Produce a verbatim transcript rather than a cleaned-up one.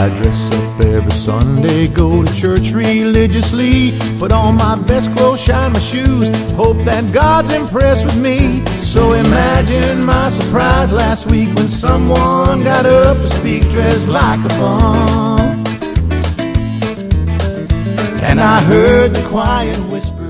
I dress up every Sunday, go to church religiously, put on my best clothes, shine my shoes, hope that God's impressed with me. So imagine my surprise last week when someone got up to speak dressed like a bum. And I heard the quiet whisper